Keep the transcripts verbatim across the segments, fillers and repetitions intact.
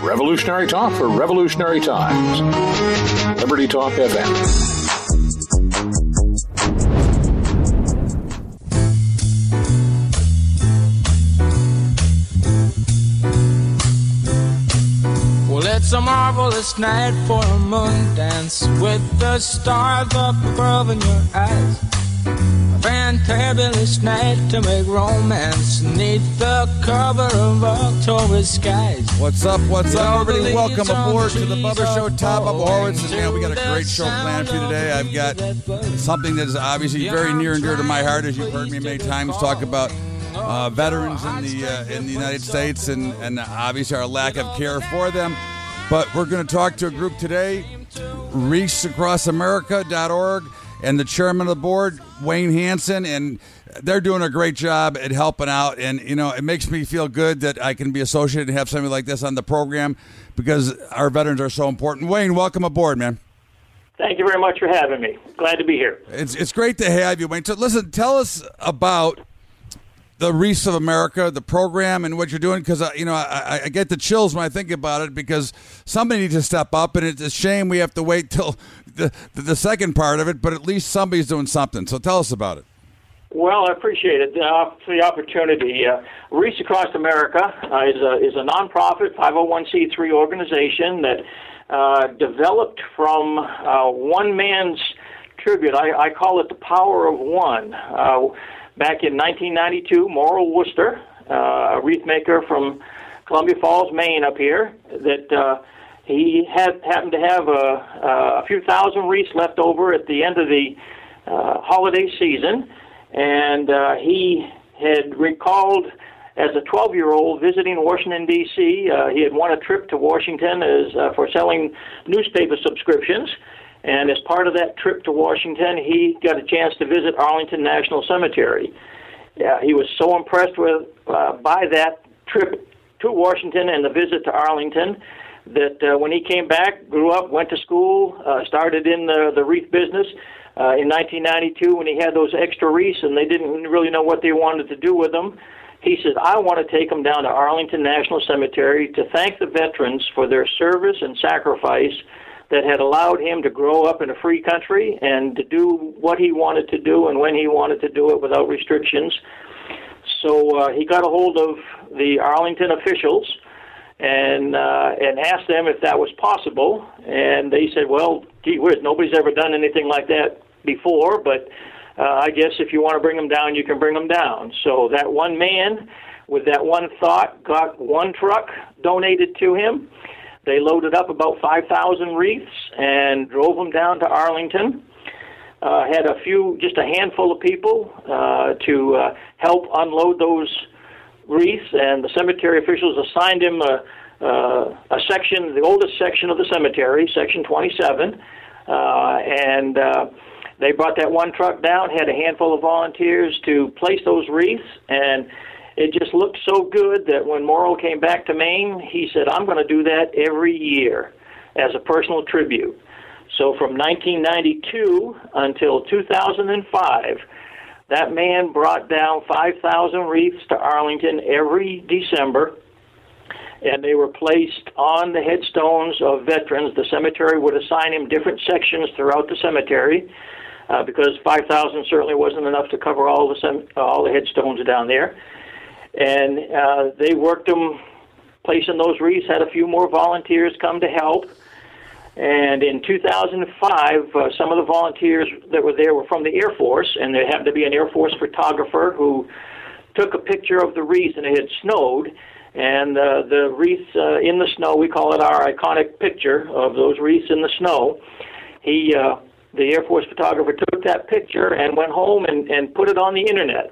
Revolutionary talk for revolutionary times. Liberty Talk F M. Well, it's a marvelous night for a moon dance with the stars up above in your eyes. A fantabulous night to make romance neath the cover of October skies. What's up? What's up, everybody? Welcome aboard to the Bubba Show. Tom Bubba Horowitz, and man, we got a great show planned for you today. I've got something that is obviously very near and dear to my heart, as you've heard me many times talk about uh, veterans in the uh, in the United States, and and obviously our lack of care for them. But we're going to talk to a group today, Wreaths Across America dot org, and the chairman of the board, Wayne Hansen, and they're doing a great job at helping out. And, you know, it makes me feel good that I can be associated and have something like this on the program because our veterans are so important. Wayne, welcome aboard, man. Thank you very much for having me. Glad to be here. It's it's great to have you, Wayne. So, listen, tell us about the Wreaths of America, the program, and what you're doing, because, uh, you know, I, I get the chills when I think about it because somebody needs to step up, and it's a shame we have to wait till the, the second part of it, but at least somebody's doing something. So tell us about it. Well, I appreciate it uh, for the opportunity. Uh, Wreaths Across America uh, is a is a nonprofit five oh one c three organization that uh, developed from uh, one man's tribute. I, I call it the power of one. Uh, back in nineteen ninety-two, Morrill Worcester, uh, a wreath maker from Columbia Falls, Maine, up here, that uh, he had happened to have a, a few thousand wreaths left over at the end of the uh, holiday season. And uh, he had recalled, as a twelve-year-old visiting Washington, D C, uh, he had won a trip to Washington as uh, for selling newspaper subscriptions. And as part of that trip to Washington, he got a chance to visit Arlington National Cemetery. Yeah, he was so impressed with uh, by that trip to Washington and the visit to Arlington that uh, when he came back, grew up, went to school, uh, started in the, the wreath business. Uh, in nineteen ninety-two, when he had those extra wreaths and they didn't really know what they wanted to do with them, he said, I want to take them down to Arlington National Cemetery to thank the veterans for their service and sacrifice that had allowed him to grow up in a free country and to do what he wanted to do and when he wanted to do it without restrictions. So uh, he got a hold of the Arlington officials and uh, and asked them if that was possible. And they said, well, gee whiz, nobody's ever done anything like that before, but uh, I guess if you want to bring them down, you can bring them down. So that one man, with that one thought, got one truck donated to him. They loaded up about five thousand wreaths and drove them down to Arlington. Uh, had a few, just a handful of people uh, to uh, help unload those wreaths, and the cemetery officials assigned him a, uh, a section, the oldest section of the cemetery, section twenty-seven, uh, and uh, they brought that one truck down, had a handful of volunteers to place those wreaths, and it just looked so good that when Morrill came back to Maine, he said, I'm going to do that every year as a personal tribute. So from nineteen ninety-two until two thousand five, that man brought down five thousand wreaths to Arlington every December, and they were placed on the headstones of veterans. The cemetery would assign him different sections throughout the cemetery, uh, because five thousand certainly wasn't enough to cover all the sem- all the headstones down there. And uh, they worked them, placing those wreaths, had a few more volunteers come to help. And in two thousand five, uh, some of the volunteers that were there were from the Air Force, and there happened to be an Air Force photographer who took a picture of the wreaths, and it had snowed. And uh, the wreaths uh, in the snow, we call it our iconic picture of those wreaths in the snow. He, uh, the Air Force photographer, took that picture and went home and, and put it on the Internet.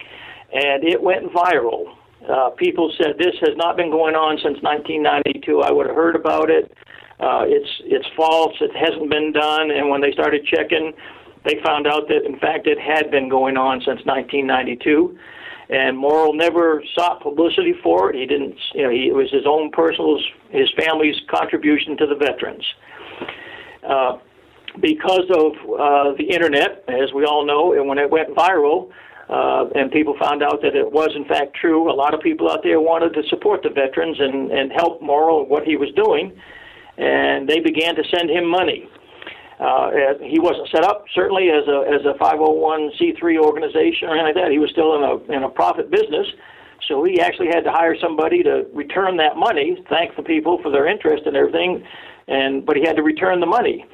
And it went viral. Uh, people said, this has not been going on since nineteen ninety-two. I would have heard about it. Uh, it's it's false. It hasn't been done. And when they started checking, they found out that, in fact, it had been going on since nineteen ninety-two. And Morrill never sought publicity for it. He didn't, you know, he, it was his own personal, his family's contribution to the veterans. Uh, because of uh, the Internet, as we all know, and when it went viral, Uh, uh, and people found out that it was, in fact, true. A lot of people out there wanted to support the veterans and, and help Morrill what he was doing, and they began to send him money. Uh, he wasn't set up certainly as a as a five oh one c three organization or anything like that. He was still in a in a profit business, so he actually had to hire somebody to return that money, thank the people for their interest and everything, and but he had to return the money.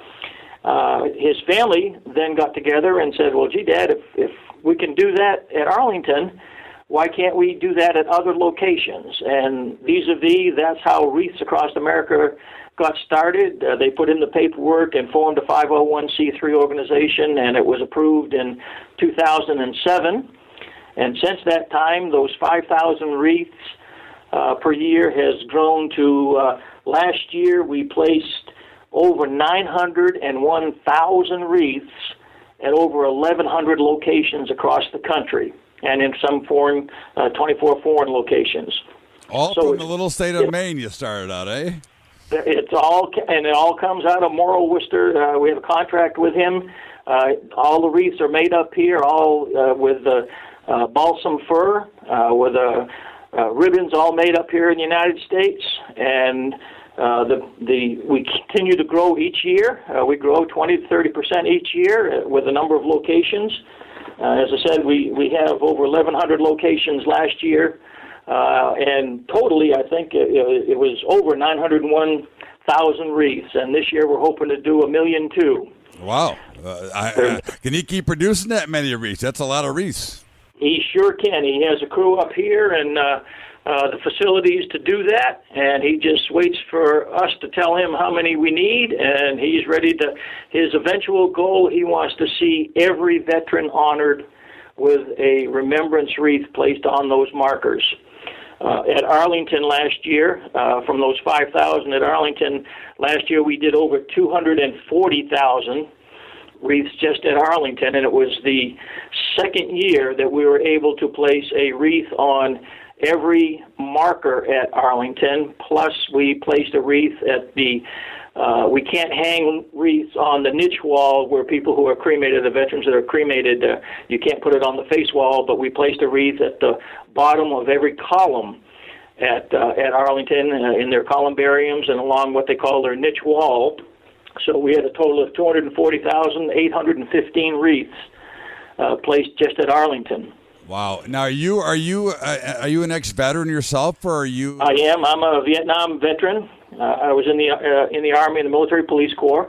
Uh, his family then got together and said, "Well, gee, Dad, if if we can do that at Arlington, why can't we do that at other locations?" And vis-a-vis, that's how Wreaths Across America got started. Uh, they put in the paperwork and formed a five oh one c three organization, and it was approved in two thousand seven. And since that time, those five thousand wreaths uh, per year has grown to, uh, last year we placed over nine hundred one thousand wreaths at over eleven hundred locations across the country, and in some foreign, uh, twenty-four foreign locations. All so from the little state of it, Maine you started out, eh? It's all, and it all comes out of Morrill Worcester. Uh, we have a contract with him. Uh, all the wreaths are made up here, all uh, with uh, uh, balsam fir, uh, with uh, uh, ribbons all made up here in the United States, and Uh, the the we continue to grow each year. Uh, we grow twenty to thirty percent each year with a number of locations. Uh, as I said, we, we have over eleven hundred locations last year, uh, and totally, I think it, it was over nine hundred one thousand wreaths. And this year, we're hoping to do a million too. Wow! Uh, I, uh, can he keep producing that many wreaths? That's a lot of wreaths. He sure can. He has a crew up here, and Uh, Uh, the facilities to do that, and he just waits for us to tell him how many we need, and he's ready to, his eventual goal, he wants to see every veteran honored with a remembrance wreath placed on those markers. Uh, at Arlington last year, uh, from those five thousand at Arlington, last year we did over two hundred forty thousand wreaths just at Arlington, and it was the second year that we were able to place a wreath on every marker at Arlington, plus we placed a wreath at the, uh, we can't hang wreaths on the niche wall where people who are cremated, the veterans that are cremated, uh, you can't put it on the face wall, but we placed a wreath at the bottom of every column at uh, at Arlington uh, in their columbariums and along what they call their niche wall. So we had a total of two hundred forty thousand eight hundred fifteen wreaths uh, placed just at Arlington. Wow! Now, are you are you uh, are you an ex-veteran yourself, or are you? I am. I'm a Vietnam veteran. Uh, I was in the uh, in the Army, in the Military Police Corps.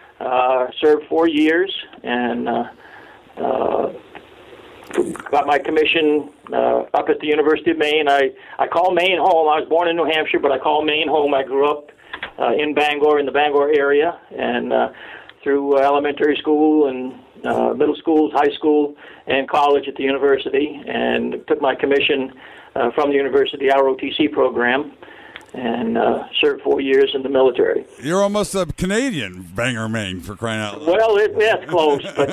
Uh, served four years and uh, uh, got my commission uh, up at the University of Maine. I I call Maine home. I was born in New Hampshire, but I call Maine home. I grew up uh, in Bangor, in the Bangor area, and uh, through elementary school and uh, middle schools, high school, and college at the university, and took my commission uh, from the university R O T C program, and uh, served four years in the military. You're almost a Canadian, Bangor, Maine, for crying out loud. Well, it, yeah, it's close, but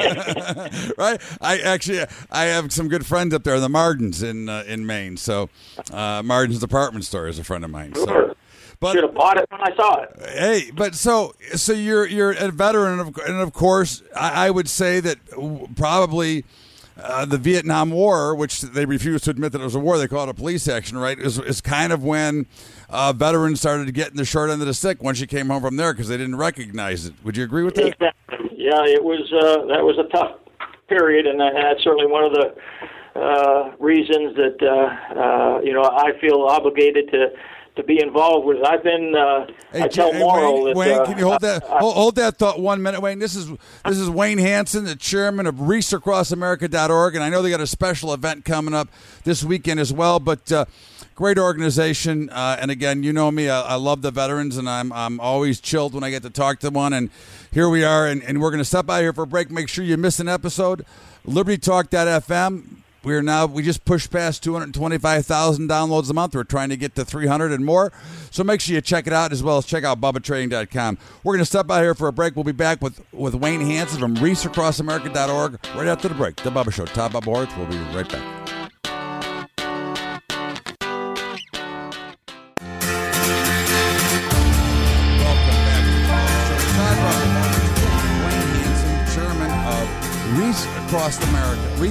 right. I actually I have some good friends up there, the Mardens in uh, in Maine. So uh, Mardens Department Store is a friend of mine. So. Sure. But, should have bought it when I saw it. Hey, but so so you're you're a veteran, of, and of course, I, I would say that probably uh, the Vietnam War, which they refuse to admit that it was a war, they call it a police action, right? Is is kind of when uh, veterans started getting the short end of the stick once you came home from there because they didn't recognize it. Would you agree with that? Exactly. Yeah, it was uh, that was a tough period, and that's certainly one of the uh, reasons that uh, uh, you know I feel obligated to. to be involved with. I've been. Uh, hey, I tell hey, Morrill Wayne, that. Wayne, uh, can you hold that? I, I, hold, hold that thought one minute, Wayne. This is this is Wayne Hansen, the chairman of Wreaths Across America dot org, and I know they got a special event coming up this weekend as well. But uh, great organization, uh, and again, you know me. I, I love the veterans, and I'm I'm always chilled when I get to talk to one. And here we are, and, and we're going to step out here for a break. Make sure you miss an episode. Liberty Talk dot F M. We are now, we just pushed past two hundred twenty-five thousand downloads a month. We're trying to get to three hundred and more. So make sure you check it out, as well as check out Bubba Trading dot com. We're going to step out here for a break. We'll be back with, with Wayne Hansen from Wreaths Across America dot org right after the break. The Bubba Show. Top Bubba Horwitz. We'll be right back. Welcome back to the Bubba Show. Top Bubba Horwitz, Wayne Hansen, chairman of Wreaths Across America. Wreaths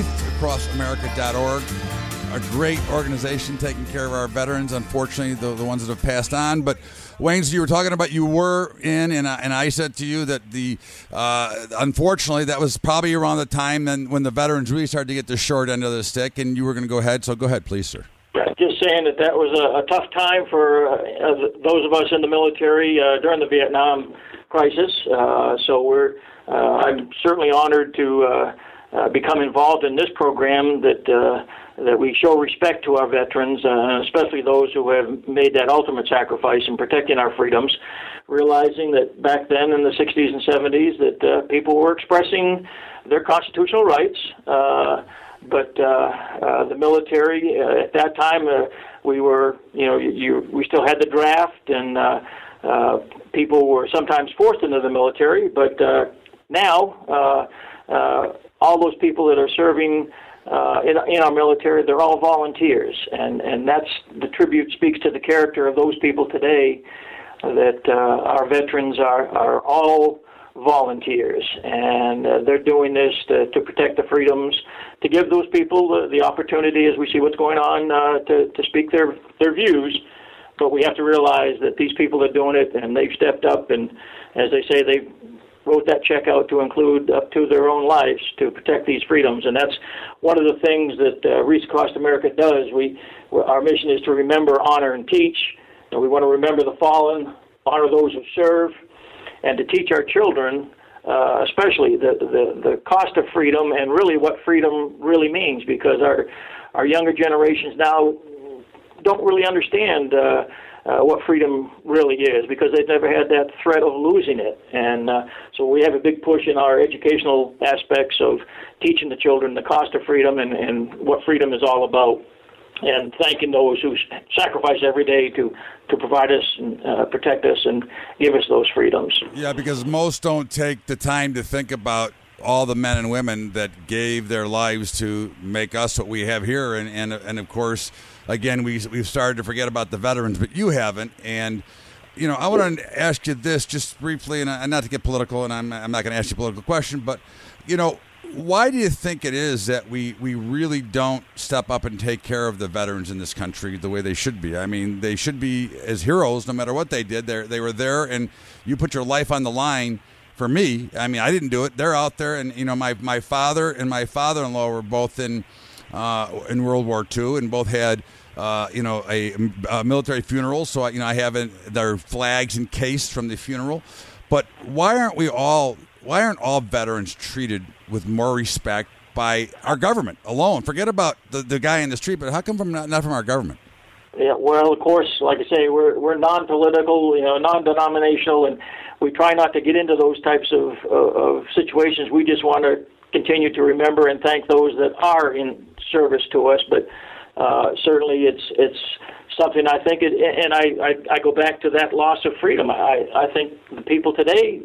cross america dot org. A great organization taking care of our veterans, unfortunately, the, the ones that have passed on. But, Wayne, so you were talking about you were in, and, and I said to you that, the uh, unfortunately, that was probably around the time then when the veterans really started to get the short end of the stick, and you were going to go ahead. So go ahead, please, sir. Just saying that that was a, a tough time for uh, those of us in the military uh, during the Vietnam crisis. Uh, so we're uh, I'm certainly honored to uh, uh, become involved in this program that uh, that we show respect to our veterans, uh, especially those who have made that ultimate sacrifice in protecting our freedoms, realizing that back then in the sixties and seventies that uh, people were expressing their constitutional rights. Uh, But uh, uh, the military uh, at that time, uh, we were, you know, you, you, we still had the draft, and uh, uh, people were sometimes forced into the military. But uh, now, uh, uh, all those people that are serving uh, in, in our military, they're all volunteers, and and that's the tribute speaks to the character of those people today. That uh, our veterans are are all volunteers, and uh, they're doing this to, to protect the freedoms, to give those people the, the opportunity, as we see what's going on, uh, to, to speak their, their views. But we have to realize that these people are doing it, and they've stepped up, and as they say, they wrote that check out to include up to their own lives to protect these freedoms. And that's one of the things that uh, Reach Across America does. We, our mission is to remember, honor, and teach. And we want to remember the fallen, honor those who serve, and to teach our children, uh, especially the, the the cost of freedom and really what freedom really means, because our our younger generations now don't really understand uh, uh, what freedom really is, because they've never had that threat of losing it. And uh, so we have a big push in our educational aspects of teaching the children the cost of freedom and, and what freedom is all about, and thanking those who sacrifice every day to, to provide us and uh, protect us and give us those freedoms. Yeah, because most don't take the time to think about all the men and women that gave their lives to make us what we have here. And, and, and of course, again, we, we've started to forget about the veterans, but you haven't. And, you know, I want to ask you this just briefly, and not to get political, and I'm, I'm not going to ask you a political question, but, you know, why do you think it is that we, we really don't step up and take care of the veterans in this country the way they should be? I mean, they should be as heroes no matter what they did. They they were there, and you put your life on the line for me. I mean, I didn't do it. They're out there, and, you know, my, my father and my father-in-law were both in uh, in World War Two, and both had, uh, you know, a, a military funeral. So, you know, I have their flags encased from the funeral. But why aren't we all... Why aren't all veterans treated with more respect by our government alone? Forget about the, the guy in the street, but how come from not, not from our government? Yeah, well, of course, like I say, we're we're non-political, you know, non-denominational, and we try not to get into those types of uh, of situations. We just want to continue to remember and thank those that are in service to us. But uh, certainly, it's it's something I think, it, and I, I I go back to that loss of freedom. I I think the people today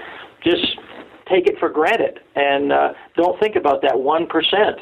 just take it for granted and uh, don't think about that one percent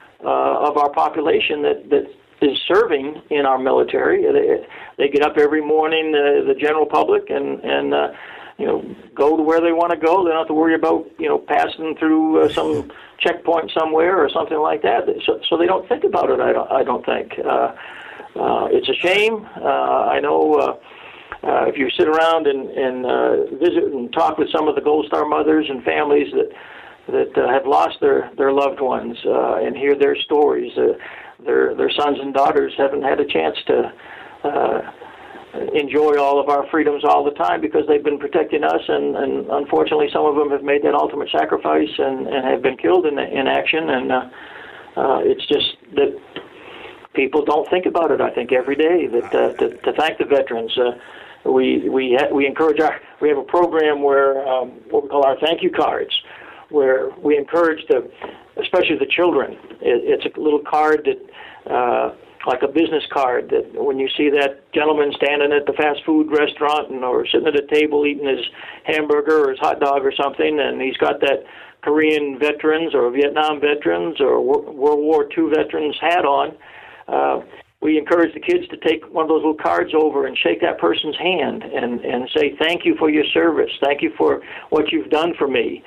uh, of our population that, that is serving in our military. They, they get up every morning, uh, the general public, and, and uh, you know, go to where they want to go. They don't have to worry about, you know, passing through uh, some checkpoint somewhere or something like that. So, so they don't think about it, I don't, I don't think. Uh, uh, it's a shame. Uh, I know... Uh, Uh, if you sit around and, and uh, visit and talk with some of the Gold Star mothers and families that that uh, have lost their, their loved ones uh, and hear their stories, uh, their their sons and daughters haven't had a chance to uh, enjoy all of our freedoms all the time because they've been protecting us, and, and unfortunately some of them have made that ultimate sacrifice and, and have been killed in, in action, and uh, uh, it's just that people don't think about it, I think, every day, that uh, to, to thank the veterans. Uh, We we ha- we encourage our we have a program where um, what we call our thank you cards, where we encourage the, especially the children. It, it's a little card that, uh, like a business card, that when you see that gentleman standing at the fast food restaurant and or sitting at a table eating his hamburger or his hot dog or something, and he's got that Korean veterans or Vietnam veterans or World War Two veterans hat on. Uh, We encourage the kids to take one of those little cards over and shake that person's hand and, and say, thank you for your service. Thank you for what you've done for me.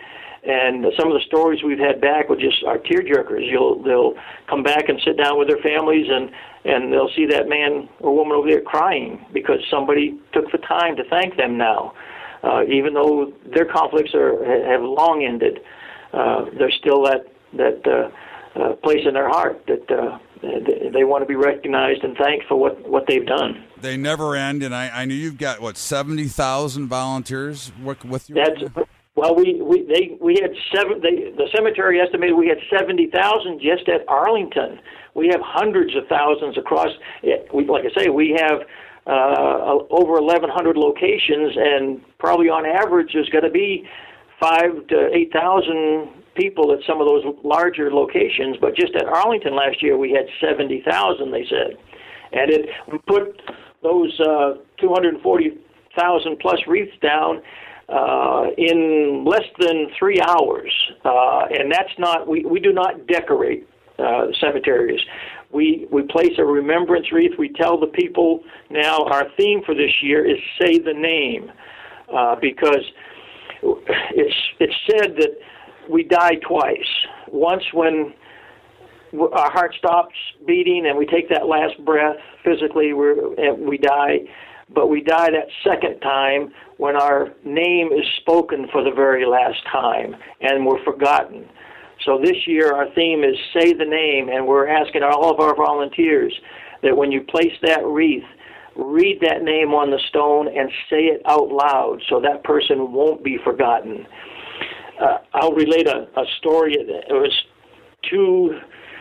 And some of the stories we've had back were just are tearjerkers. You'll they'll come back and sit down with their families, and and they'll see that man or woman over there crying because somebody took the time to thank them now, uh, even though their conflicts are have long ended. Uh, there's still that that uh, uh, place in their heart that uh, they, they want to be recognized and thanked for what, what they've done. They never end, and I, I know you've got what seventy thousand volunteers working with you. That's well, we we they we had seven. They, the cemetery estimated we had seventy thousand just at Arlington. We have hundreds of thousands across. We, like I say, we have uh, over eleven hundred locations, and probably on average there's going to be five to eight thousand people at some of those larger locations. But just at Arlington last year, we had seventy thousand. They said, and it we put those uh, two hundred forty thousand plus wreaths down uh, in less than three hours, uh, and that's not. We, we do not decorate uh, cemeteries. We we place a remembrance wreath. We tell the people now our theme for this year is "Say the Name," uh, because it's it's said that we die twice. Once when our heart stops beating and we take that last breath physically, we're, we die. But we die that second time when our name is spoken for the very last time and we're forgotten. So this year our theme is Say the Name, and we're asking all of our volunteers that when you place that wreath, read that name on the stone and say it out loud so that person won't be forgotten. Uh, I'll relate a, a story. It was two,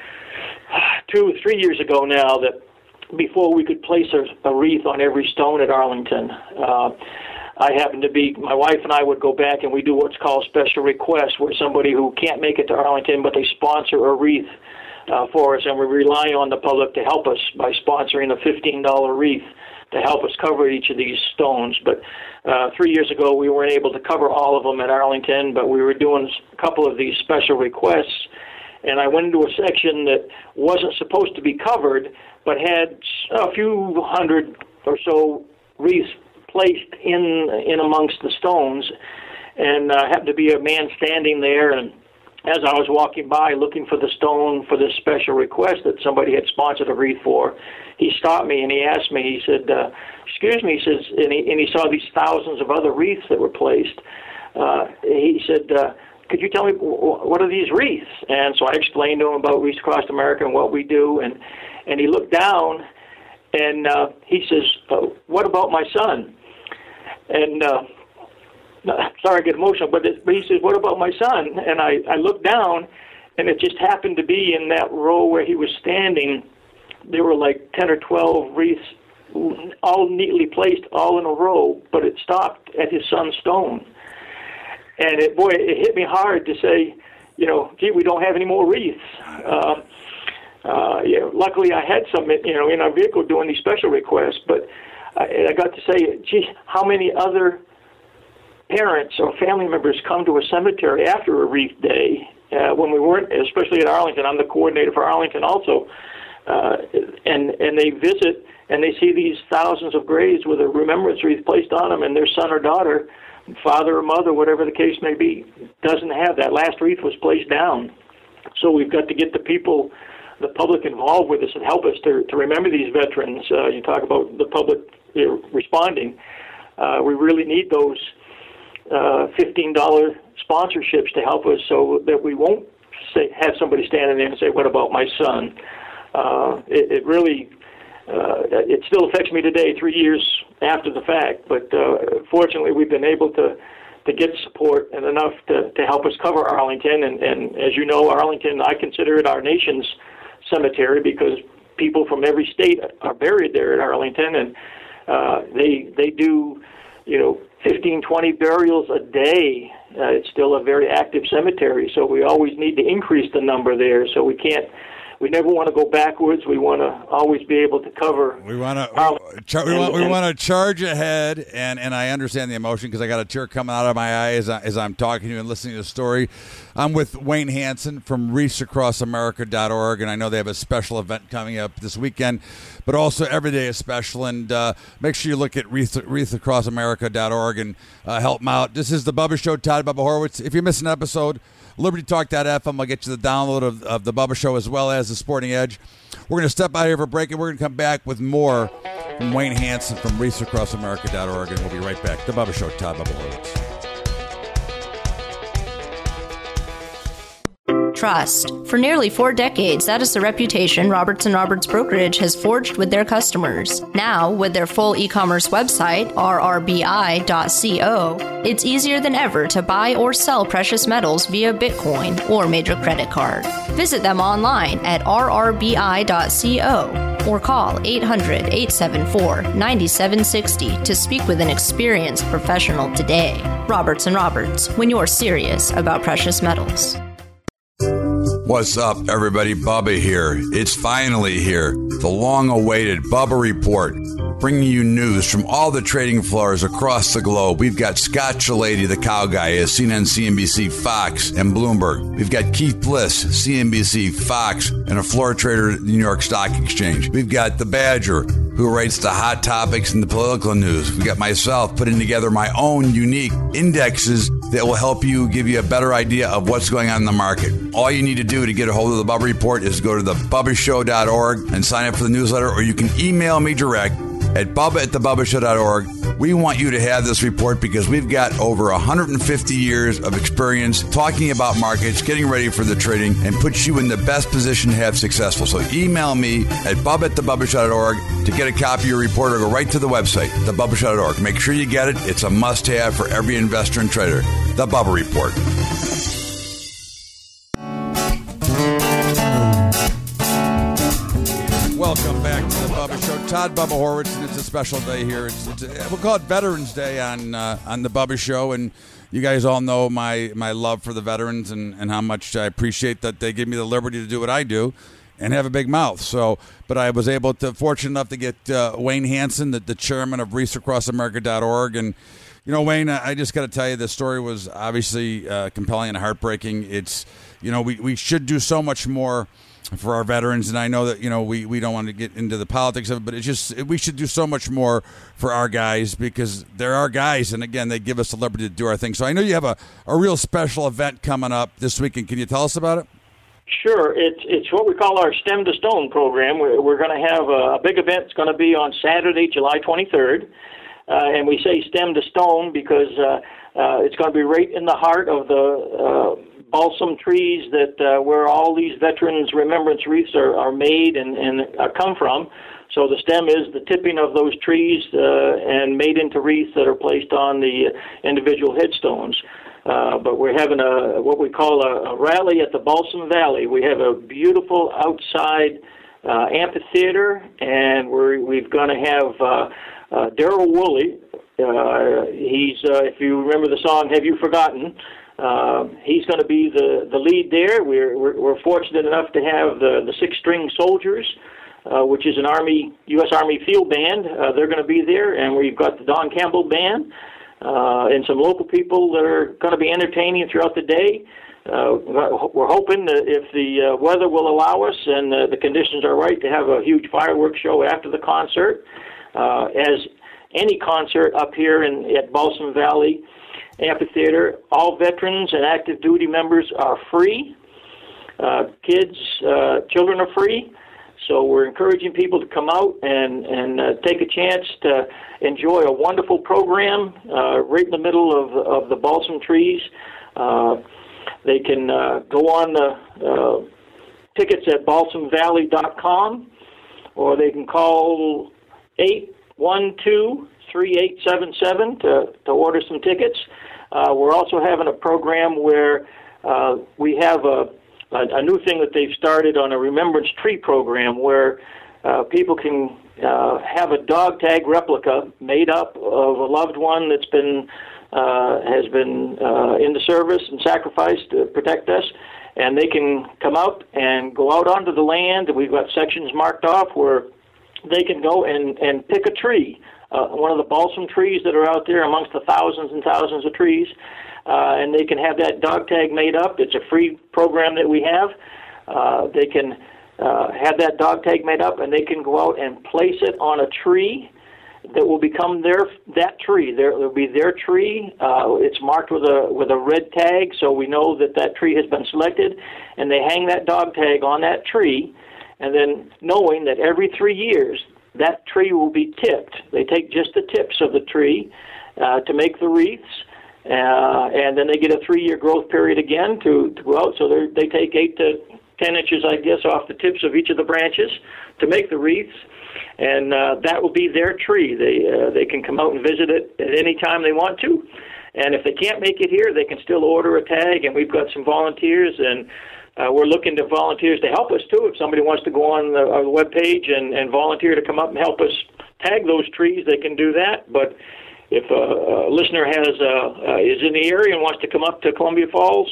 two, three years ago now that before we could place a, a wreath on every stone at Arlington, uh, I happened to be, my wife and I would go back and we do what's called special requests, where somebody who can't make it to Arlington, but they sponsor a wreath uh, for us, and we rely on the public to help us by sponsoring a fifteen dollar wreath to help us cover each of these stones. But uh, three years ago, we weren't able to cover all of them at Arlington, but we were doing a couple of these special requests, and I went into a section that wasn't supposed to be covered, but had a few hundred or so wreaths placed in in amongst the stones, and uh, happened to be a man standing there, and as I was walking by looking for the stone for this special request that somebody had sponsored a wreath for, he stopped me and he asked me, he said, uh, excuse me, he says, and he, and he saw these thousands of other wreaths that were placed. Uh, he said, uh, could you tell me, what are these wreaths? And so I explained to him about Wreaths Across America and what we do, and, and he looked down and uh, he says, uh, what about my son? And uh, sorry, I get emotional, but, it, but he says, what about my son? And I, I looked down, and it just happened to be in that row where he was standing. There were like ten or twelve wreaths, all neatly placed, all in a row, but it stopped at his son's stone. And it, boy, it hit me hard to say, you know, gee, we don't have any more wreaths. Uh, uh, you know, luckily, I had some, you know, in our vehicle doing these special requests, but I, I got to say, gee, how many other parents or family members come to a cemetery after a wreath day uh, when we weren't, especially at Arlington. I'm the coordinator for Arlington also, uh, and and they visit and they see these thousands of graves with a remembrance wreath placed on them, and their son or daughter, father or mother, whatever the case may be, doesn't have that. Last wreath was placed down. So we've got to get the people, the public involved with us and help us to, to remember these veterans. Uh, you talk about the public you know, responding. Uh, we really need those uh, fifteen dollar sponsorships to help us so that we won't say, have somebody standing there and say, what about my son? Uh, it, it really, uh, it still affects me today, three years after the fact, but uh, fortunately we've been able to, to get support and enough to, to help us cover Arlington. And, and as you know, Arlington, I consider it our nation's cemetery because people from every state are buried there at Arlington, and uh, they they do, you know, fifteen, twenty burials a day. Uh, it's still a very active cemetery, so we always need to increase the number there. So we can't we never want to go backwards. We want to always be able to cover. We want to char- we want we want to charge ahead, and, and I understand the emotion because I got a tear coming out of my eye as, I, as I'm talking to you and listening to the story. I'm with Wayne Hansen from Wreaths Across America dot org, and I know they have a special event coming up this weekend, but also every day is special. And uh, make sure you look at Wreaths, Wreaths Across America dot org and uh, help them out. This is the Bubba Show, Todd Bubba Horowitz. If you miss an episode, Liberty Talk dot F M will get you the download of, of the Bubba Show as well as the Sporting Edge. We're going to step out here for a break, and we're going to come back with more from Wayne Hansen from Wreaths Across America dot org, and we'll be right back. The Bubba Show, Todd Bubba Horowitz. Trust. For nearly four decades, that is the reputation Roberts and Roberts Brokerage has forged with their customers. Now, with their full e-commerce website, R R B I dot co, it's easier than ever to buy or sell precious metals via Bitcoin or major credit card. Visit them online at R R B I dot co or call eight hundred, eight seven four, nine seven six zero to speak with an experienced professional today. Roberts and Roberts, when you're serious about precious metals. What's up, everybody? Bubba here. It's finally here. The long-awaited Bubba Report, bringing you news from all the trading floors across the globe. We've got Scott Chilady, the cow guy, at C N N, C N B C, Fox, and Bloomberg. We've got Keith Bliss, C N B C, Fox, and a floor trader at the New York Stock Exchange. We've got the Badger, who writes the hot topics and the political news. We got myself putting together my own unique indexes that will help you, give you a better idea of what's going on in the market. All you need to do to get a hold of the Bubba Report is go to the bubba show dot org and sign up for the newsletter, or you can email me direct at bubba at the bubba show dot org. We want you to have this report because we've got over one hundred fifty years of experience talking about markets, getting ready for the trading, and puts you in the best position to have successful. So email me at bubba at the bubba show dot org to get a copy of your report, or go right to the website, the bubba show dot org. Make sure you get it. It's a must-have for every investor and trader. The Bubba Report. Welcome back to the Bubba Show. Todd Bubba Horowitz, and it's a special day here. It's, it's a, we'll call it Veterans Day on uh, on the Bubba Show, and you guys all know my, my love for the veterans and, and how much I appreciate that they give me the liberty to do what I do and have a big mouth. So, but I was able to, fortunate enough to get uh, Wayne Hansen, the, the chairman of Wreaths Across America dot org, and you know, Wayne, I just got to tell you, the story was obviously uh, compelling and heartbreaking. It's, you know, we, we should do so much more for our veterans, and I know that, you know, we, we don't want to get into the politics of it, but it's just, we should do so much more for our guys because they're our guys, and again, they give us the liberty to do our thing. So I know you have a, a real special event coming up this weekend. Can you tell us about it? Sure. It's it's what we call our Stem to Stone program. We're, we're going to have a, a big event. It's going to be on Saturday, July twenty-third. Uh, and we say stem to stone because uh, uh, it's going to be right in the heart of the uh, balsam trees that uh, where all these veterans' remembrance wreaths are, are made and, and uh, come from. So the stem is the tipping of those trees uh, and made into wreaths that are placed on the individual headstones. Uh, but we're having a what we call a, a rally at the Balsam Valley. We have a beautiful outside uh, amphitheater, and we're we're going to have uh, uh, Daryl Woolley. Uh, he's uh, if you remember the song "Have You Forgotten." Uh, he's going to be the, the lead there. We're, we're we're fortunate enough to have the the Six String Soldiers, uh, which is an Army U S Army field band. Uh, they're going to be there, and we've got the Don Campbell Band. Uh, and some local people that are going to be entertaining throughout the day. Uh, we're hoping that if the uh, weather will allow us and uh, the conditions are right, to have a huge fireworks show after the concert. Uh, as any concert up here in, at Balsam Valley Amphitheater, all veterans and active duty members are free. Uh, kids, uh, children are free. So we're encouraging people to come out and, and uh, take a chance to enjoy a wonderful program uh, right in the middle of, of the balsam trees. Uh, they can uh, go on the uh, tickets at balsam valley dot com, or they can call eight one two, three eight seven seven to, to order some tickets. Uh, we're also having a program where uh, we have a a new thing that they've started on a Remembrance Tree program where uh, people can uh, have a dog tag replica made up of a loved one that's been uh, has been uh, in the service and sacrificed to protect us, and they can come out and go out onto the land. We've got sections marked off where they can go and, and pick a tree, uh, one of the balsam trees that are out there amongst the thousands and thousands of trees, uh, and they can have that dog tag made up. It's a free program that we have. Uh, they can uh, have that dog tag made up, and they can go out and place it on a tree that will become their that tree. There will be their tree. Uh, it's marked with a with a red tag, so we know that that tree has been selected. And they hang that dog tag on that tree, and then knowing that every three years that tree will be tipped. They take just the tips of the tree uh, to make the wreaths, uh, and then they get a three-year growth period again to, to go out. So they take eight to ten inches, I guess, off the tips of each of the branches to make the wreaths. And uh, that will be their tree. They uh, they can come out and visit it at any time they want to. And if they can't make it here, they can still order a tag, and we've got some volunteers, and uh, we're looking to volunteers to help us, too. If somebody wants to go on the, our webpage and, and volunteer to come up and help us tag those trees, they can do that. But if a, a listener has uh, uh, is in the area and wants to come up to Columbia Falls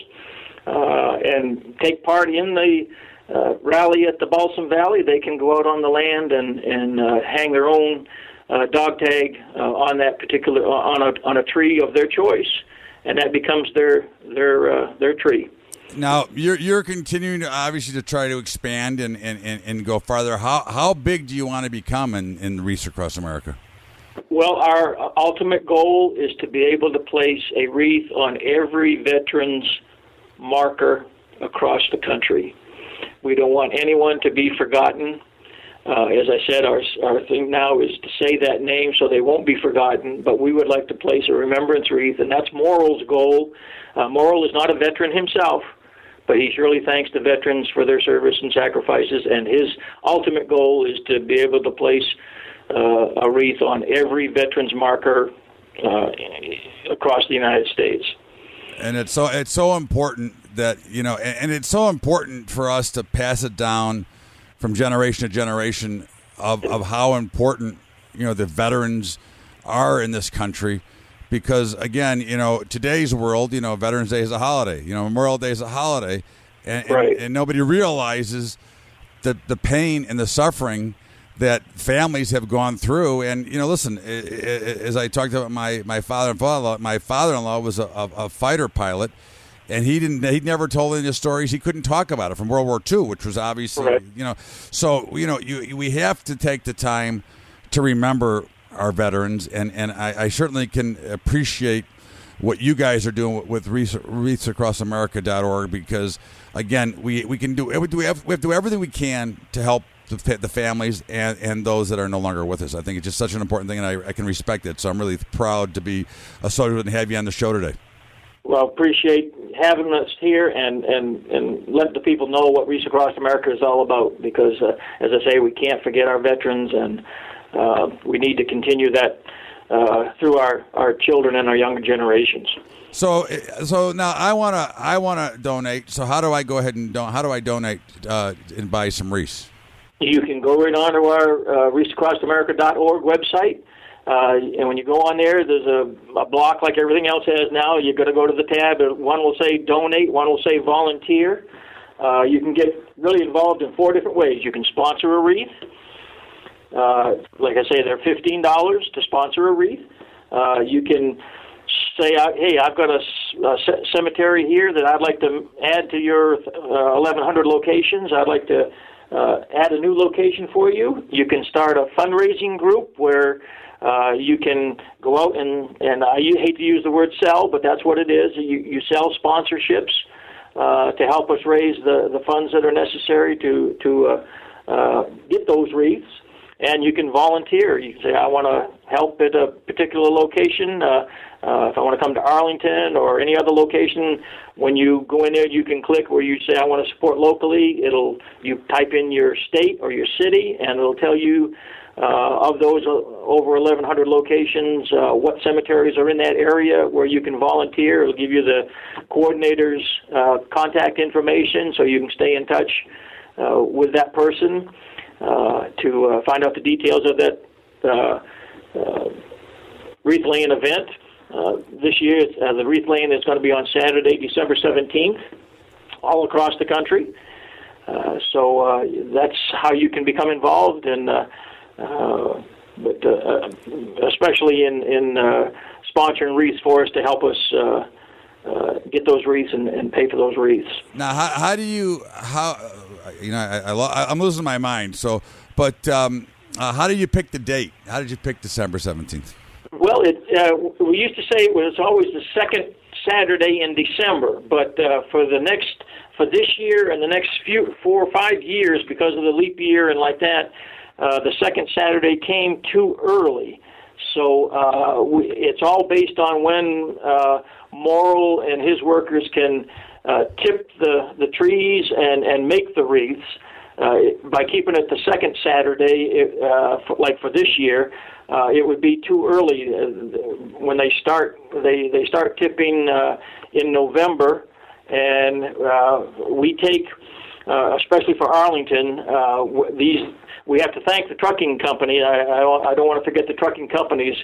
uh, and take part in the Uh, rally at the Balsam Valley, they can go out on the land and and uh, hang their own uh, dog tag uh, on that particular on a on a tree of their choice, and that becomes their their uh, their tree. Now you're you're continuing to obviously to try to expand and, and, and, and go farther. How how big do you want to become in, in Wreaths Across America? Well, our ultimate goal is to be able to place a wreath on every veteran's marker across the country. We don't want anyone to be forgotten. Uh, as I said, our our thing now is to say that name so they won't be forgotten, but we would like to place a remembrance wreath, and that's Morrell's goal. Uh, Morrell is not a veteran himself, but he surely thanks the veterans for their service and sacrifices, and his ultimate goal is to be able to place uh, a wreath on every veteran's marker uh, across the United States. And it's so it's so important that, you know, and, and it's so important for us to pass it down from generation to generation of, of how important, you know, the veterans are in this country. Because, again, you know, today's world, you know, Veterans Day is a holiday. You know, Memorial Day is a holiday. And, right. and, and nobody realizes the, the pain and the suffering that families have gone through. And, you know, listen, as I talked about my, my father-in-law, my father-in-law was a, a, a fighter pilot. And he didn't. He never told any of the stories. He couldn't talk about it from World War Two, which was obviously, right. you know. So you know, you, we have to take the time to remember our veterans, and and I, I certainly can appreciate what you guys are doing with Wreaths Across America dot org, because again, we, we can do we have we have to do everything we can to help the, the families and, and those that are no longer with us. I think it's just such an important thing, and I, I can respect it. So I'm really proud to be associated and have you on the show today. Well, appreciate having us here, and, and, and let the people know what Wreaths Across America is all about, because, uh, as I say, we can't forget our veterans, and uh, we need to continue that uh, through our, our children and our younger generations. So, so now I want to I want to donate. So how do I go ahead and don- how do I donate uh, and buy some wreaths? You can go right on to our uh, Wreaths Across America dot org website. Uh, and when you go on there, there's a, a block like everything else has now. You've got to go to the tab. One will say donate, one will say volunteer. Uh, you can get really involved in four different ways. You can sponsor a wreath. Uh, like I say, they're fifteen dollars to sponsor a wreath. Uh, you can say, hey, I've got a, a cemetery here that I'd like to add to your uh, eleven hundred locations. I'd like to uh, add a new location for you. You can start a fundraising group where Uh, you can go out and, and I hate to use the word sell, but that's what it is. You, you sell sponsorships uh, to help us raise the, the funds that are necessary to, to uh, uh, get those wreaths. And you can volunteer. You can say, I want to help at a particular location. Uh, uh, if I want to come to Arlington or any other location, when you go in there, you can click where you say, I want to support locally. It'll you type in your state or your city, and it'll tell you Uh, of those uh, over eleven hundred locations, uh, what cemeteries are in that area where you can volunteer. It'll give you the coordinator's uh, contact information so you can stay in touch uh, with that person uh, to uh, find out the details of that uh, uh, wreath laying event. Uh, this year, uh, the wreath laying is going to be on Saturday, December seventeenth. all across the country. Uh, so uh, that's how you can become involved, and uh, uh, but uh, especially in in uh, sponsoring wreaths for us to help us uh, uh, get those wreaths and, and pay for those wreaths. Now, how, how do you how you know I, I I'm losing my mind. So, but um, uh, how do you pick the date? How did you pick December seventeenth? Well, it uh, we used to say it was always the second Saturday in December, but uh, for the next for this year and the next few four or five years, because of the leap year and like that, uh, the second Saturday came too early. So uh, we, it's all based on when uh, Morrill and his workers can uh, tip the, the trees and, and make the wreaths. Uh, by keeping it the second Saturday, it, uh, for, like for this year, uh, it would be too early. Uh, when they start, they, they start tipping uh, in November, and uh, we take, uh, especially for Arlington, uh, these we have to thank the trucking company. I, I, I don't want to forget the trucking companies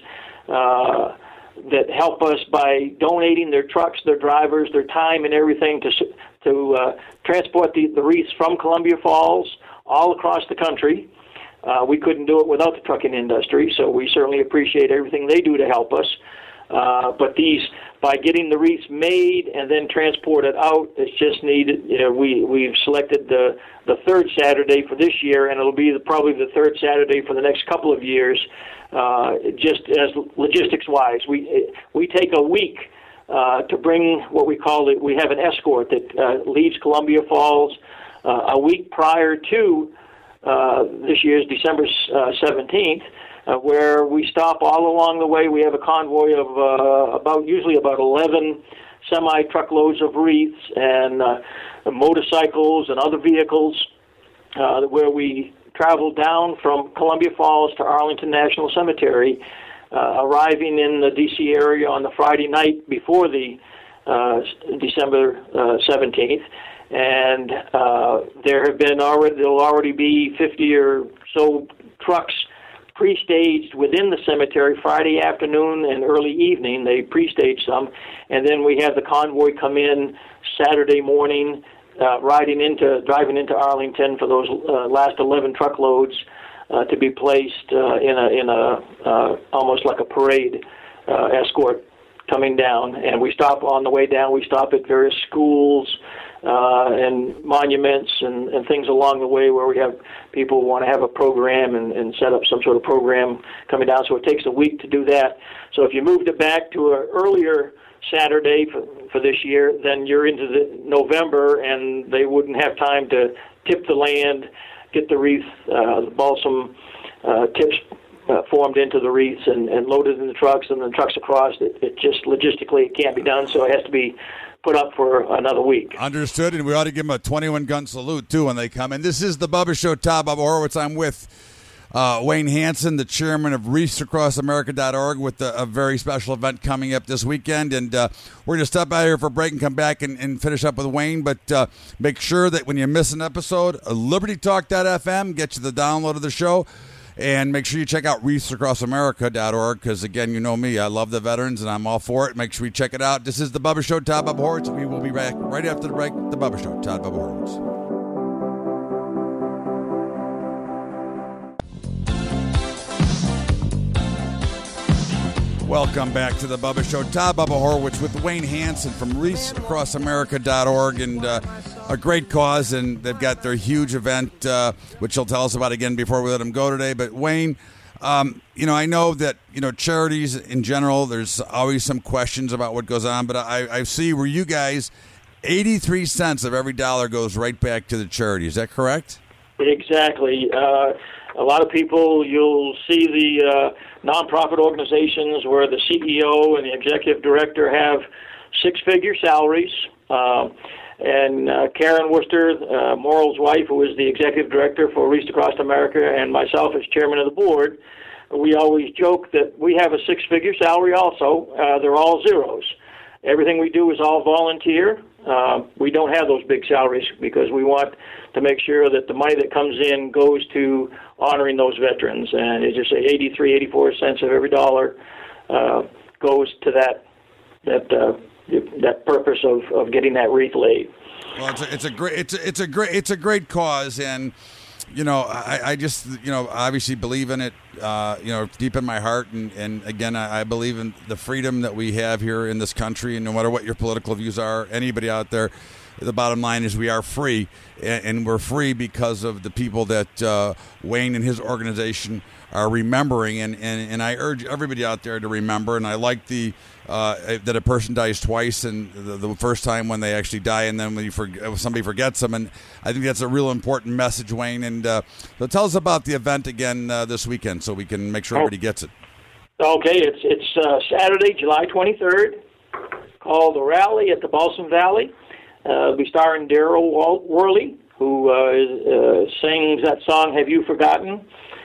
uh, that help us by donating their trucks, their drivers, their time, and everything to to uh, transport the, the wreaths from Columbia Falls all across the country. Uh, we couldn't do it without the trucking industry, so we certainly appreciate everything they do to help us. Uh, but these, by getting the wreaths made and then transported out, it's just needed. You know, we we've selected the the third Saturday for this year, and it'll be the, probably the third Saturday for the next couple of years. Uh, just as logistics-wise, we we take a week uh, to bring what we call it. We have an escort that uh, leaves Columbia Falls uh, a week prior to uh, this year's December uh, seventeenth. Uh, where we stop all along the way. We have a convoy of uh, about usually about eleven semi-truckloads of wreaths and uh, motorcycles and other vehicles uh, where we travel down from Columbia Falls to Arlington National Cemetery, uh, arriving in the D C area on the Friday night before the uh, December uh, seventeenth. And uh, there have been already, there'll already be fifty or so trucks pre-staged within the cemetery Friday afternoon and early evening. They pre-stage some, and then we have the convoy come in Saturday morning, uh, riding into, driving into Arlington for those uh, last eleven truckloads uh, to be placed uh, in a in a uh, almost like a parade uh, escort coming down. And we stop on the way down. We stop at various schools uh, and monuments and, and things along the way where we have people who want to have a program and, and set up some sort of program coming down. So it takes a week to do that. So if you moved it back to an earlier Saturday for, for this year, then you're into the November, and they wouldn't have time to tip the land, get the wreath, uh, the balsam uh, tips uh, formed into the wreaths and, and loaded in the trucks, and then trucks across. It, it just logistically it can't be done, so it has to be put up for another week. Understood, and we ought to give them a twenty-one gun salute, too, when they come. And this is the Bubba Show, Todd Bubba Horowitz. I'm with uh, Wayne Hansen, the chairman of wreaths across america dot org, with a, a very special event coming up this weekend. And uh, we're going to stop out here for a break and come back and, and finish up with Wayne. But uh, make sure that when you miss an episode, uh, liberty talk dot f m gets you the download of the show. And make sure you check out wreaths across america dot org because, again, you know me. I love the veterans, and I'm all for it. Make sure you check it out. This is The Bubba Show, Todd Bubba Horowitz. We will be back right after the break. The Bubba Show, Todd Bubba Horowitz. Welcome back to The Bubba Show. Todd Bubba Horowitz with Wayne Hansen from wreaths across america dot org. And uh, a great cause, and they've got their huge event, uh, which he'll tell us about again before we let him go today. But Wayne, um, you know, I know that, you know, charities in general, there's always some questions about what goes on, but I, I see where you guys, eighty-three cents of every dollar goes right back to the charity. Is that correct? Exactly. Uh, a lot of people, you'll see the uh, nonprofit organizations where the C E O and the executive director have six-figure salaries. Uh, And uh, Karen Worcester, uh, Morrill's wife, who is the executive director for Wreaths Across America, and myself as chairman of the board, we always joke that we have a six-figure salary also. Uh, they're all zeros. Everything we do is all volunteer. Uh, we don't have those big salaries because we want to make sure that the money that comes in goes to honoring those veterans. And as you say, eighty-three, eighty-four cents of every dollar uh, goes to that that uh, that purpose of, of getting that wreath laid. Well, it's a, it's a great it's a, it's a great it's a great cause, and you know I, I just you know obviously believe in it, uh, you know deep in my heart, and, and again I, I believe in the freedom that we have here in this country, and no matter what your political views are, anybody out there, the bottom line is we are free, and, and we're free because of the people that uh, Wayne and his organization are remembering, and, and, and I urge everybody out there to remember. And I like the uh, that a person dies twice, and the, the first time when they actually die, and then when you forget, somebody forgets them. And I think that's a real important message, Wayne. And uh, so tell us about the event again uh, this weekend, so we can make sure everybody gets it. Okay, it's it's uh, Saturday, July twenty-third, called the Rally at the Balsam Valley. Uh, we starring Daryl Worley, who uh, is, uh, sings that song, Have You Forgotten?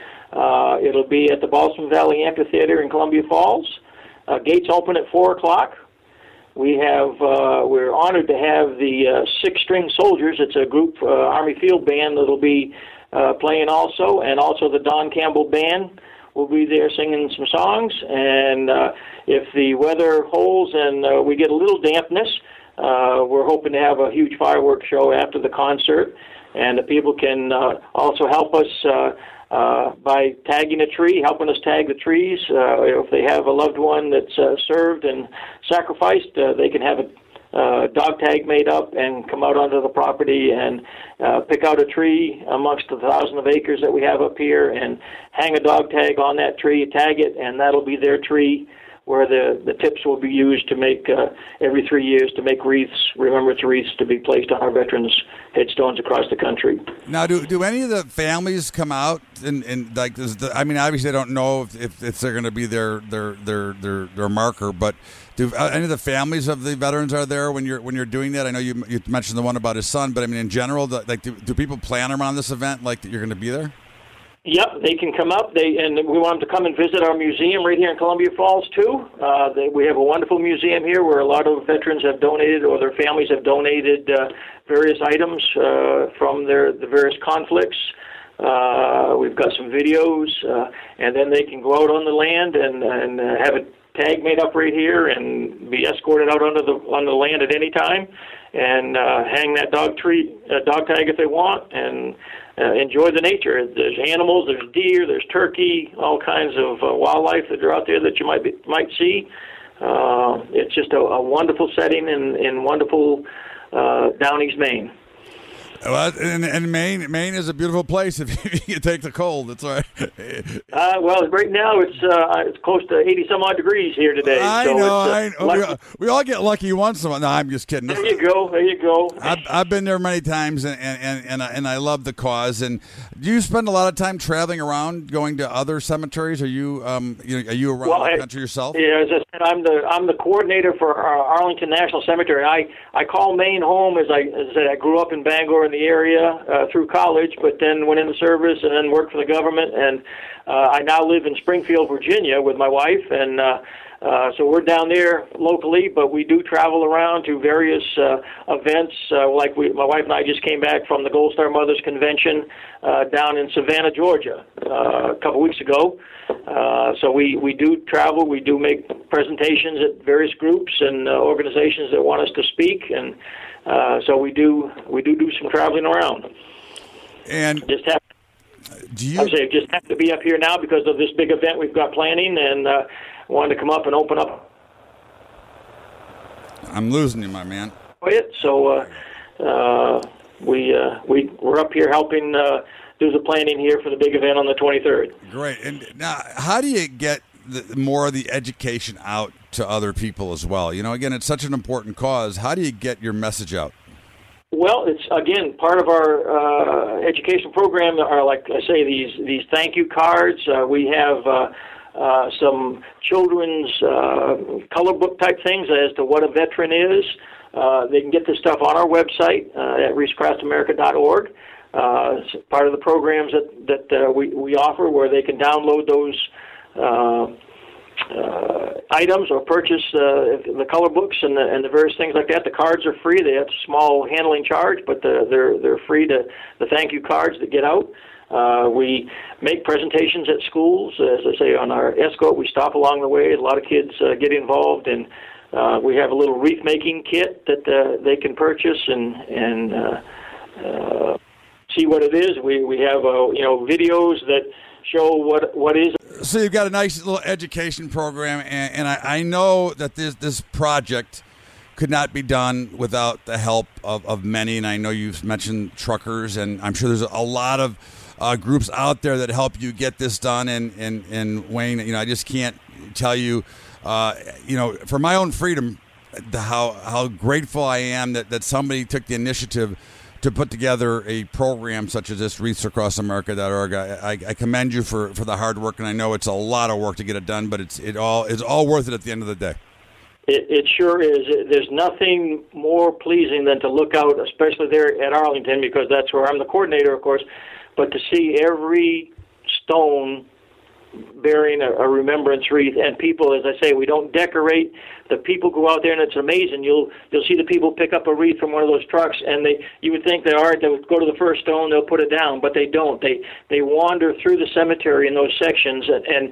Uh, it'll be at the Balsam Valley Amphitheater in Columbia Falls. Uh, gates open at four o'clock. We have, uh, we're honored to have the uh, Six String Soldiers. It's a group, uh, Army Field Band, that'll be uh, playing also, and also the Don Campbell Band will be there singing some songs. And uh, if the weather holds and uh, we get a little dampness, uh, we're hoping to have a huge fireworks show after the concert. And the people can uh, also help us uh, uh, by tagging a tree, helping us tag the trees. Uh, if they have a loved one that's uh, served and sacrificed, uh, they can have a uh, dog tag made up and come out onto the property and uh, pick out a tree amongst the thousand of acres that we have up here and hang a dog tag on that tree, tag it, and that'll be their tree, where the, the tips will be used to make, uh, every three years, to make wreaths, remembrance wreaths to be placed on our veterans' headstones across the country. Now, do do any of the families come out and, and like, is the, I mean, obviously they don't know if, if, if they're going to be their, their, their, their, their marker, but do any of the families of the veterans are there when you're when you're doing that? I know you you mentioned the one about his son, but I mean, in general, like, do, do people plan around this event, like that you're going to be there? Yep, they can come up. They and we want them to come and visit our museum right here in Columbia Falls too. Uh, they, we have a wonderful museum here where a lot of veterans have donated, or their families have donated uh, various items uh, from their the various conflicts. Uh, we've got some videos, uh, and then they can go out on the land and and uh, have a tag made up right here and be escorted out onto the on the land at any time, and uh, hang that dog tree uh, dog tag if they want, and uh, enjoy the nature. There's animals, there's deer, there's turkey, all kinds of uh, wildlife that are out there that you might be, might see. Uh, it's just a, a wonderful setting in in wonderful uh, Down East Maine. Well, and, and Maine, Maine is a beautiful place if you take the cold. That's right. uh, well, right now it's uh, it's close to eighty some odd degrees here today. I so know. It's, uh, I know. We, all, we all get lucky once in a while. No, I'm just kidding. There you go. There you go. I've, I've been there many times, and and and and I, and I love the cause. And do you spend a lot of time traveling around, going to other cemeteries? Are you um you know, are you around well, the I, country yourself? Yeah, as I said, I'm the I'm the coordinator for uh, Arlington National Cemetery. I I call Maine home, as I as I said. I grew up in Bangor in the area. Uh, through college, but then went in the service and then worked for the government, and uh, I now live in Springfield, Virginia with my wife, and uh, uh, so we're down there locally, but we do travel around to various uh, events, uh, like we, my wife and I just came back from the Gold Star Mothers Convention uh, down in Savannah, Georgia, uh, a couple weeks ago. Uh, so we, we do travel, we do make presentations at various groups and uh, organizations that want us to speak, and uh, so we do we do do some traveling around. And just have, do you? I say just have to be up here now because of this big event we've got planning, and uh, wanted to come up and open up. I'm losing you, my man. So uh, uh, we uh, we we're up here helping uh, do the planning here for the big event on the twenty-third. Great. And now, how do you get the, more of the education out to other people as well? You know, again, it's such an important cause. How do you get your message out? Well, it's, again, part of our uh, education program are, like I say, these these thank you cards. Uh, we have uh, uh, some children's uh, color book type things as to what a veteran is. Uh, they can get this stuff on our website uh, at Reese-Craft America dot org. Uh, it's part of the programs that, that uh, we, we offer where they can download those uh, Uh, items or purchase uh, the color books and the, and the various things like that. The cards are free. They have a small handling charge, but the, they're they're free to the thank you cards that get out. Uh, we make presentations at schools. As I say, on our escort, we stop along the way. A lot of kids uh, get involved in Uh, we have a little wreath making kit that uh, they can purchase and and uh, uh, see what it is. We we have uh, you know videos that show what what is. So you've got a nice little education program, and, and I, I know that this this project could not be done without the help of, of many. And I know you've mentioned truckers, and I'm sure there's a lot of uh, groups out there that help you get this done. And and and Wayne, you know, I just can't tell you. Uh, you know, for my own freedom, the, how how grateful I am that, that somebody took the initiative to put together a program such as this, Wreaths Across America dot org. I, I commend you for, for the hard work, and I know it's a lot of work to get it done, but it's it all it's all worth it at the end of the day. It, it sure is. There's nothing more pleasing than to look out, especially there at Arlington, because that's where I'm the coordinator, of course, but to see every stone bearing a, a remembrance wreath, and people, as I say, we don't decorate. The people go out there, and it's amazing. You'll you'll see the people pick up a wreath from one of those trucks, and they you would think they are. They would go to the first stone, they'll put it down, but they don't. They they wander through the cemetery in those sections and, and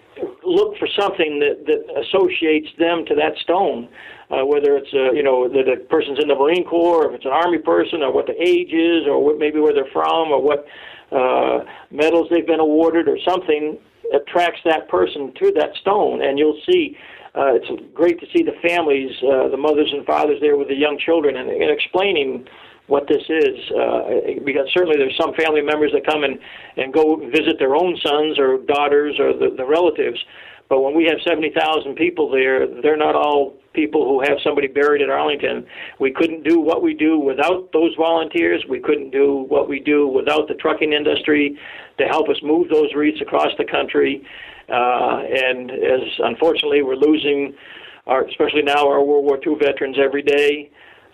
look for something that, that associates them to that stone. Uh, whether it's uh, you know that the person's in the Marine Corps, or if it's an Army person, or what the age is, or what, maybe where they're from, or what uh, medals they've been awarded, or something attracts that person to that stone. And you'll see, uh, it's great to see the families, uh, the mothers and fathers there with the young children, and, and explaining what this is. Uh, because certainly there's some family members that come and, and go visit their own sons or daughters or the, the relatives. But when we have seventy thousand people there, they're not all people who have somebody buried at Arlington. We couldn't do what we do without those volunteers. We couldn't do what we do without the trucking industry to help us move those wreaths across the country. Uh, and as unfortunately we're losing, our, especially now, our World War Two veterans every day,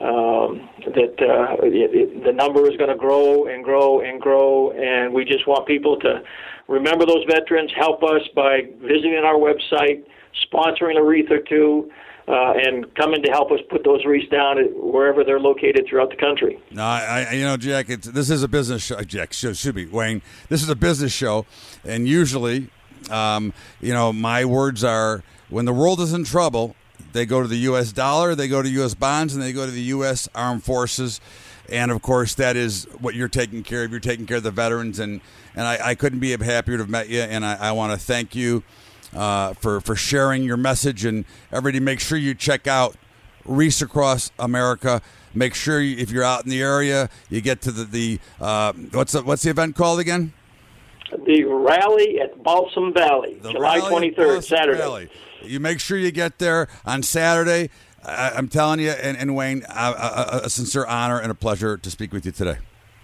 um, that uh, it, it, the number is going to grow and grow and grow, and we just want people to remember those veterans, help us by visiting our website, sponsoring a wreath or two, uh, and coming to help us put those wreaths down wherever they're located throughout the country. No, I, I you know, Jack, it's, this is a business show. Jack, should, should be, Wayne. This is a business show, and usually, um, you know, my words are, when the world is in trouble, they go to the U S dollar, they go to U S bonds, and they go to the U S Armed Forces. And, of course, that is what you're taking care of. You're taking care of the veterans, and, and I, I couldn't be happier to have met you, and I, I want to thank you uh, for, for sharing your message. And everybody, make sure you check out Wreaths Across America. Make sure you, if you're out in the area, you get to the, the uh, what's the, what's the event called again? The rally at Balsam Valley, the July twenty-third, Saturday. Valley. You make sure you get there on Saturday. I, I'm telling you, and, and Wayne, a, a, a sincere honor and a pleasure to speak with you today.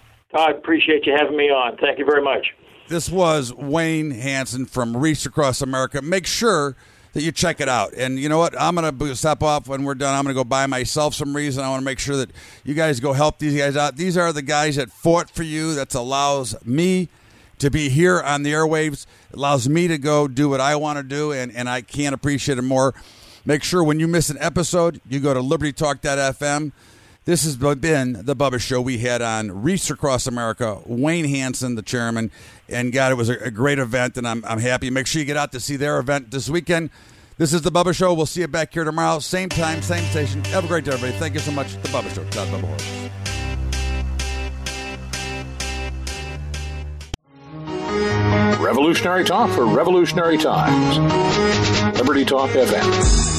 I appreciate you having me on. Thank you very much. This was Wayne Hansen from Wreaths Across America. Make sure that you check it out. And you know what? I'm going to step off when we're done. I'm going to go buy myself some wreaths, and I want to make sure that you guys go help these guys out. These are the guys that fought for you. That allows me to be here on the airwaves. It allows me to go do what I want to do, and, and I can't appreciate it more. Make sure when you miss an episode, you go to liberty talk dot f m. This has been the Bubba Show. We had on Wreaths Across America, Wayne Hansen, the chairman. And, God, it was a, a great event, and I'm, I'm happy. Make sure you get out to see their event this weekend. This is the Bubba Show. We'll see you back here tomorrow. Same time, same station. Have a great day, everybody. Thank you so much. The Bubba Show. Todd Bubba Horowitz. Revolutionary talk for revolutionary times. Liberty Talk F M.